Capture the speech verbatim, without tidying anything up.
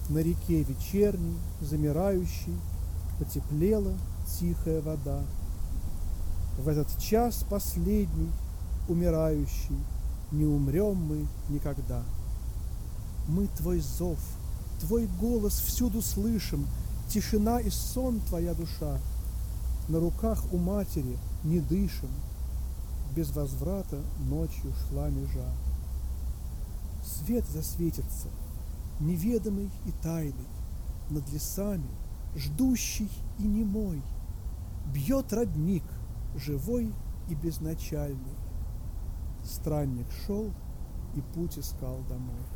На реке вечерней, замирающей, потеплела тихая вода. В этот час последний, умирающий, не умрем мы никогда. Мы твой зов, твой голос всюду слышим, тишина и сон твоя душа. На руках у матери не дышим, без возврата ночью шла межа. Свет засветится, неведомый и тайный, над лесами, ждущий и немой. Бьет родник, живой и безначальный. Странник шел и путь искал домой.